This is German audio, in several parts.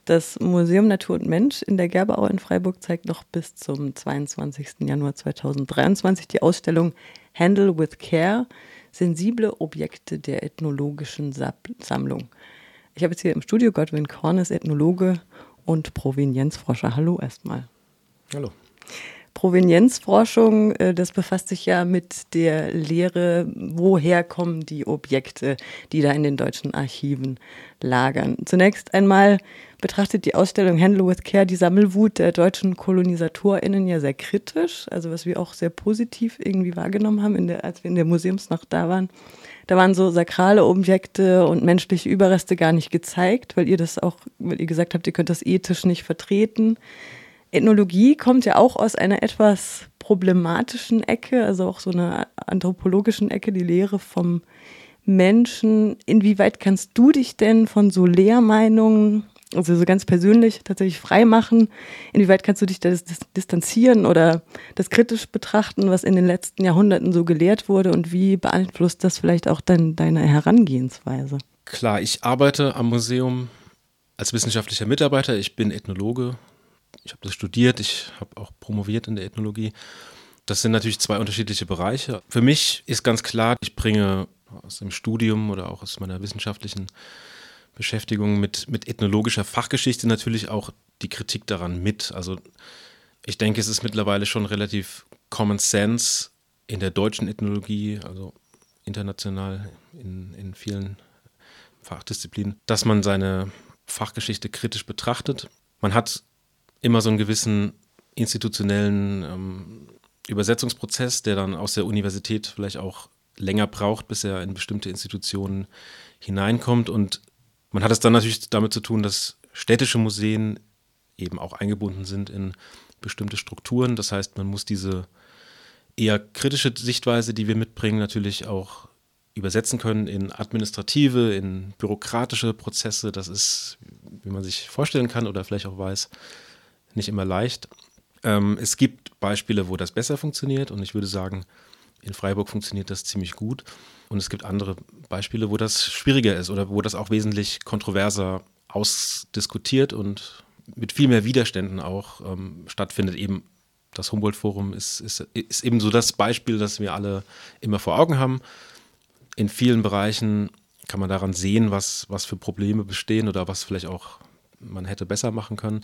Das Museum Natur und Mensch in der Gerberau in Freiburg zeigt noch bis zum 22. Januar 2023 die Ausstellung Handle with Care – sensible Objekte der ethnologischen Sammlung. Ich habe jetzt hier im Studio Godwin Cornes, Ethnologe und Provenienzforscher. Hallo erstmal. Hallo. Provenienzforschung, das befasst sich ja mit der Lehre, woher kommen die Objekte, die da in den deutschen Archiven lagern. Zunächst einmal betrachtet die Ausstellung Handle with Care die Sammelwut der deutschen KolonisatorInnen ja sehr kritisch, also was wir auch sehr positiv irgendwie wahrgenommen haben, als wir in der Museumsnacht da waren. Da waren so sakrale Objekte und menschliche Überreste gar nicht gezeigt, weil ihr gesagt habt, ihr könnt das ethisch nicht vertreten. Ethnologie kommt ja auch aus einer etwas problematischen Ecke, also auch so einer anthropologischen Ecke, die Lehre vom Menschen. Inwieweit kannst du dich denn von so Lehrmeinungen, also so ganz persönlich tatsächlich frei machen? Inwieweit kannst du dich das distanzieren oder das kritisch betrachten, was in den letzten Jahrhunderten so gelehrt wurde, und wie beeinflusst das vielleicht auch deine Herangehensweise? Klar, ich arbeite am Museum als wissenschaftlicher Mitarbeiter. Ich bin Ethnologe. Ich habe das studiert, ich habe auch promoviert in der Ethnologie. Das sind natürlich zwei unterschiedliche Bereiche. Für mich ist ganz klar, ich bringe aus dem Studium oder auch aus meiner wissenschaftlichen Beschäftigung mit ethnologischer Fachgeschichte natürlich auch die Kritik daran mit. Also ich denke, es ist mittlerweile schon relativ Common Sense in der deutschen Ethnologie, also international in vielen Fachdisziplinen, dass man seine Fachgeschichte kritisch betrachtet. Man hat immer so einen gewissen institutionellen Übersetzungsprozess, der dann aus der Universität vielleicht auch länger braucht, bis er in bestimmte Institutionen hineinkommt. Und man hat es dann natürlich damit zu tun, dass städtische Museen eben auch eingebunden sind in bestimmte Strukturen. Das heißt, man muss diese eher kritische Sichtweise, die wir mitbringen, natürlich auch übersetzen können in administrative, in bürokratische Prozesse. Das ist, wie man sich vorstellen kann oder vielleicht auch weiß, nicht immer leicht. Es gibt Beispiele, wo das besser funktioniert, und ich würde sagen, in Freiburg funktioniert das ziemlich gut. Und es gibt andere Beispiele, wo das schwieriger ist oder wo das auch wesentlich kontroverser ausdiskutiert und mit viel mehr Widerständen auch stattfindet. Eben das Humboldt-Forum ist eben so das Beispiel, das wir alle immer vor Augen haben. In vielen Bereichen kann man daran sehen, was für Probleme bestehen oder was vielleicht auch man hätte besser machen können.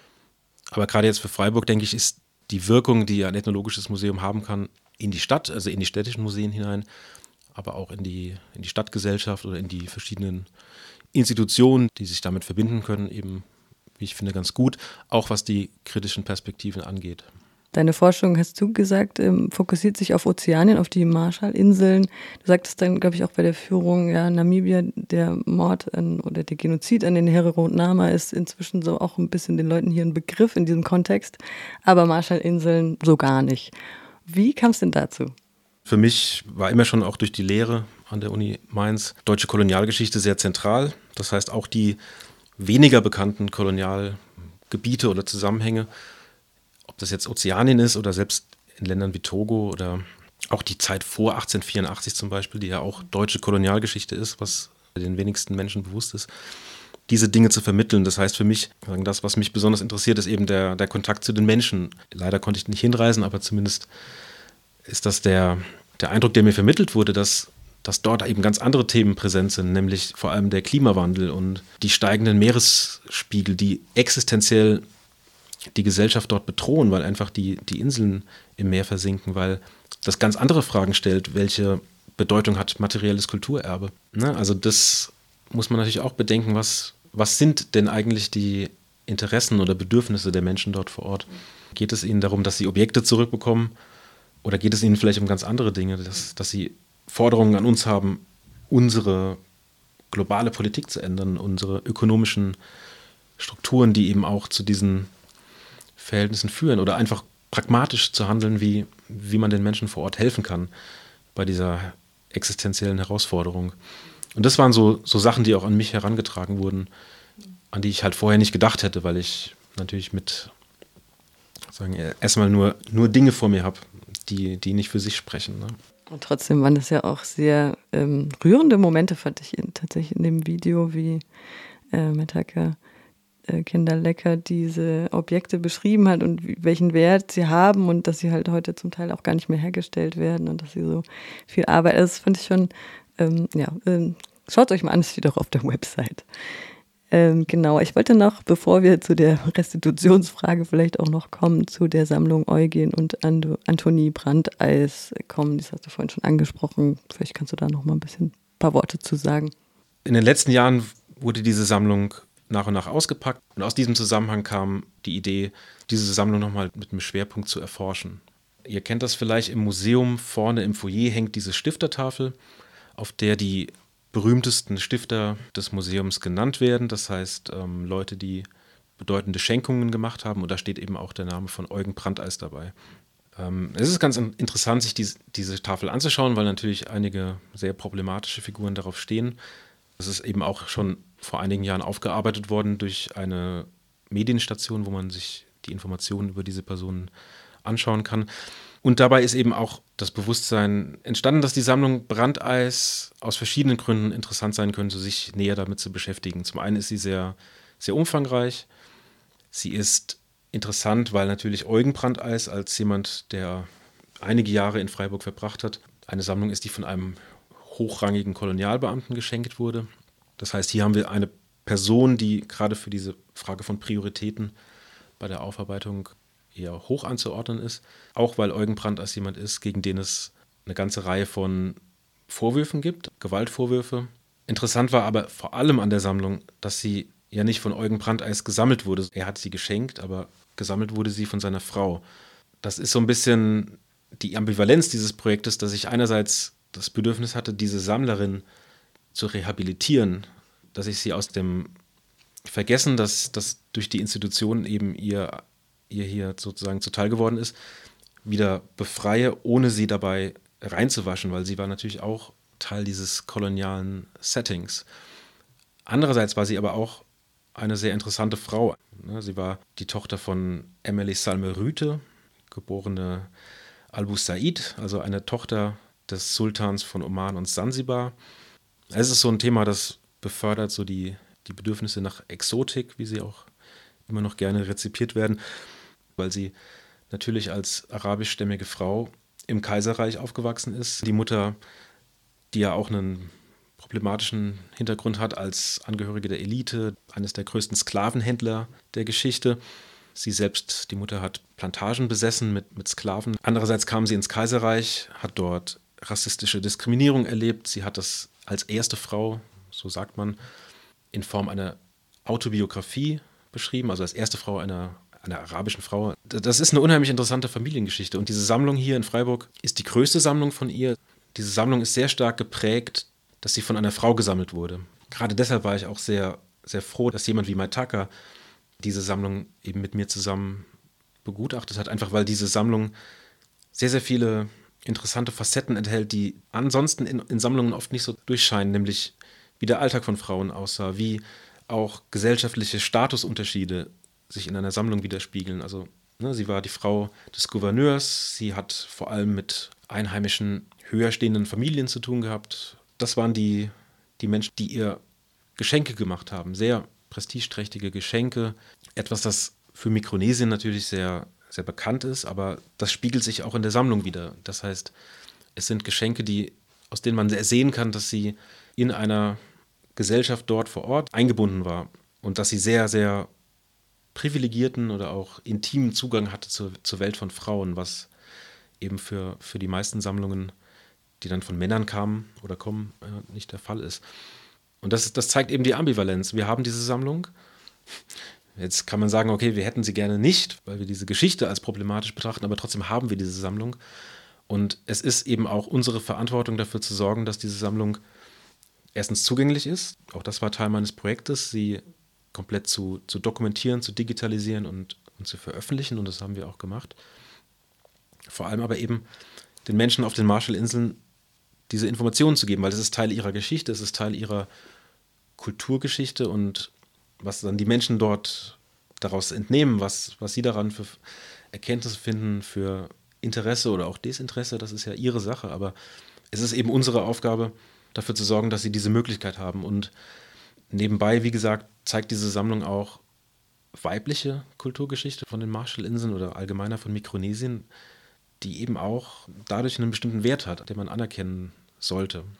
Aber gerade jetzt für Freiburg, denke ich, ist die Wirkung, die ein ethnologisches Museum haben kann, in die Stadt, also in die städtischen Museen hinein, aber auch in die Stadtgesellschaft oder in die verschiedenen Institutionen, die sich damit verbinden können, eben, wie ich finde, ganz gut, auch was die kritischen Perspektiven angeht. Deine Forschung, hast du gesagt, fokussiert sich auf Ozeanien, auf die Marshallinseln. Du sagtest dann, glaube ich, auch bei der Führung, ja, Namibia, der Mord oder der Genozid an den Herero und Nama ist inzwischen so auch ein bisschen den Leuten hier ein Begriff in diesem Kontext, aber Marshallinseln so gar nicht. Wie kam es denn dazu? Für mich war immer schon auch durch die Lehre an der Uni Mainz deutsche Kolonialgeschichte sehr zentral. Das heißt, auch die weniger bekannten Kolonialgebiete oder Zusammenhänge, ob das jetzt Ozeanien ist oder selbst in Ländern wie Togo oder auch die Zeit vor 1884 zum Beispiel, die ja auch deutsche Kolonialgeschichte ist, was den wenigsten Menschen bewusst ist, diese Dinge zu vermitteln. Das heißt für mich, das, was mich besonders interessiert, ist eben der Kontakt zu den Menschen. Leider konnte ich nicht hinreisen, aber zumindest ist das der Eindruck, der mir vermittelt wurde, dass dort eben ganz andere Themen präsent sind, nämlich vor allem der Klimawandel und die steigenden Meeresspiegel, die existenziell die Gesellschaft dort bedrohen, weil einfach die Inseln im Meer versinken, weil das ganz andere Fragen stellt, welche Bedeutung hat materielles Kulturerbe. Ne? Also das muss man natürlich auch bedenken, was sind denn eigentlich die Interessen oder Bedürfnisse der Menschen dort vor Ort? Geht es ihnen darum, dass sie Objekte zurückbekommen, oder geht es ihnen vielleicht um ganz andere Dinge, dass sie Forderungen an uns haben, unsere globale Politik zu ändern, unsere ökonomischen Strukturen, die eben auch zu diesen Verhältnissen führen, oder einfach pragmatisch zu handeln, wie man den Menschen vor Ort helfen kann bei dieser existenziellen Herausforderung. Und das waren so Sachen, die auch an mich herangetragen wurden, an die ich halt vorher nicht gedacht hätte, weil ich natürlich erstmal nur Dinge vor mir habe, die nicht für sich sprechen. Ne? Und trotzdem waren das ja auch sehr rührende Momente, fand ich tatsächlich in dem Video, wie Metake Kinderlecker diese Objekte beschrieben hat und welchen Wert sie haben und dass sie halt heute zum Teil auch gar nicht mehr hergestellt werden und dass sie so viel Arbeit, das fand ich schon, schaut euch mal an, es steht auch auf der Website. Genau, ich wollte noch, bevor wir zu der Restitutionsfrage vielleicht auch noch kommen, zu der Sammlung Eugen und Antonie Brandeis kommen. Das hast du vorhin schon angesprochen. Vielleicht kannst du da noch mal ein paar Worte zu sagen. In den letzten Jahren wurde diese Sammlung nach und nach ausgepackt. Und aus diesem Zusammenhang kam die Idee, diese Sammlung nochmal mit einem Schwerpunkt zu erforschen. Ihr kennt das vielleicht, im Museum vorne im Foyer hängt diese Stiftertafel, auf der die berühmtesten Stifter des Museums genannt werden. Das heißt, Leute, die bedeutende Schenkungen gemacht haben. Und da steht eben auch der Name von Eugen Brandeis dabei. Es ist ganz interessant, sich diese Tafel anzuschauen, weil natürlich einige sehr problematische Figuren darauf stehen. Das ist eben auch schon vor einigen Jahren aufgearbeitet worden durch eine Medienstation, wo man sich die Informationen über diese Personen anschauen kann. Und dabei ist eben auch das Bewusstsein entstanden, dass die Sammlung Brandeis aus verschiedenen Gründen interessant sein könnte, sich näher damit zu beschäftigen. Zum einen ist sie sehr, sehr umfangreich. Sie ist interessant, weil natürlich Eugen Brandeis als jemand, der einige Jahre in Freiburg verbracht hat, eine Sammlung ist, die von einem hochrangigen Kolonialbeamten geschenkt wurde. Das heißt, hier haben wir eine Person, die gerade für diese Frage von Prioritäten bei der Aufarbeitung eher hoch anzuordnen ist. Auch weil Eugen Brandeis jemand ist, gegen den es eine ganze Reihe von Vorwürfen gibt, Gewaltvorwürfe. Interessant war aber vor allem an der Sammlung, dass sie ja nicht von Eugen Brandeis gesammelt wurde. Er hat sie geschenkt, aber gesammelt wurde sie von seiner Frau. Das ist so ein bisschen die Ambivalenz dieses Projektes, dass ich einerseits das Bedürfnis hatte, diese Sammlerin zu rehabilitieren, dass ich sie aus dem Vergessen, dass das durch die Institution eben ihr hier sozusagen zuteil geworden ist, wieder befreie, ohne sie dabei reinzuwaschen, weil sie war natürlich auch Teil dieses kolonialen Settings. Andererseits war sie aber auch eine sehr interessante Frau. Sie war die Tochter von Emily Salme Rüthe, geborene Albu Said, also eine Tochter des Sultans von Oman und Sansibar. Es ist so ein Thema, das befördert so die Bedürfnisse nach Exotik, wie sie auch immer noch gerne rezipiert werden, weil sie natürlich als arabischstämmige Frau im Kaiserreich aufgewachsen ist. Die Mutter, die ja auch einen problematischen Hintergrund hat als Angehörige der Elite, eines der größten Sklavenhändler der Geschichte. Sie selbst, die Mutter, hat Plantagen besessen mit Sklaven. Andererseits kam sie ins Kaiserreich, hat dort rassistische Diskriminierung erlebt. Sie hat das als erste Frau, so sagt man, in Form einer Autobiografie beschrieben, also als erste Frau einer arabischen Frau. Das ist eine unheimlich interessante Familiengeschichte. Und diese Sammlung hier in Freiburg ist die größte Sammlung von ihr. Diese Sammlung ist sehr stark geprägt, dass sie von einer Frau gesammelt wurde. Gerade deshalb war ich auch sehr, sehr froh, dass jemand wie Maitaka diese Sammlung eben mit mir zusammen begutachtet hat. Einfach weil diese Sammlung sehr, sehr viele interessante Facetten enthält, die ansonsten in Sammlungen oft nicht so durchscheinen, nämlich wie der Alltag von Frauen aussah, wie auch gesellschaftliche Statusunterschiede sich in einer Sammlung widerspiegeln. Also sie war die Frau des Gouverneurs, sie hat vor allem mit einheimischen, höher stehenden Familien zu tun gehabt. Das waren die Menschen, die ihr Geschenke gemacht haben, sehr prestigeträchtige Geschenke. Etwas, das für Mikronesien natürlich sehr, sehr bekannt ist, aber das spiegelt sich auch in der Sammlung wieder. Das heißt, es sind Geschenke, aus denen man sehen kann, dass sie in einer Gesellschaft dort vor Ort eingebunden war und dass sie sehr, sehr privilegierten oder auch intimen Zugang hatte zur Welt von Frauen, was eben für die meisten Sammlungen, die dann von Männern kamen oder kommen, nicht der Fall ist. Und das zeigt eben die Ambivalenz. Wir haben diese Sammlung. Jetzt kann man sagen, okay, wir hätten sie gerne nicht, weil wir diese Geschichte als problematisch betrachten, aber trotzdem haben wir diese Sammlung. Und es ist eben auch unsere Verantwortung, dafür zu sorgen, dass diese Sammlung erstens zugänglich ist. Auch das war Teil meines Projektes, sie komplett zu dokumentieren, zu digitalisieren und zu veröffentlichen. Und das haben wir auch gemacht. Vor allem aber eben den Menschen auf den Marshallinseln diese Informationen zu geben, weil es ist Teil ihrer Geschichte, es ist Teil ihrer Kulturgeschichte und was dann die Menschen dort daraus entnehmen, was sie daran für Erkenntnisse finden, für Interesse oder auch Desinteresse, das ist ja ihre Sache, aber es ist eben unsere Aufgabe, dafür zu sorgen, dass sie diese Möglichkeit haben. Und nebenbei, wie gesagt, zeigt diese Sammlung auch weibliche Kulturgeschichte von den Marshallinseln oder allgemeiner von Mikronesien, die eben auch dadurch einen bestimmten Wert hat, den man anerkennen sollte.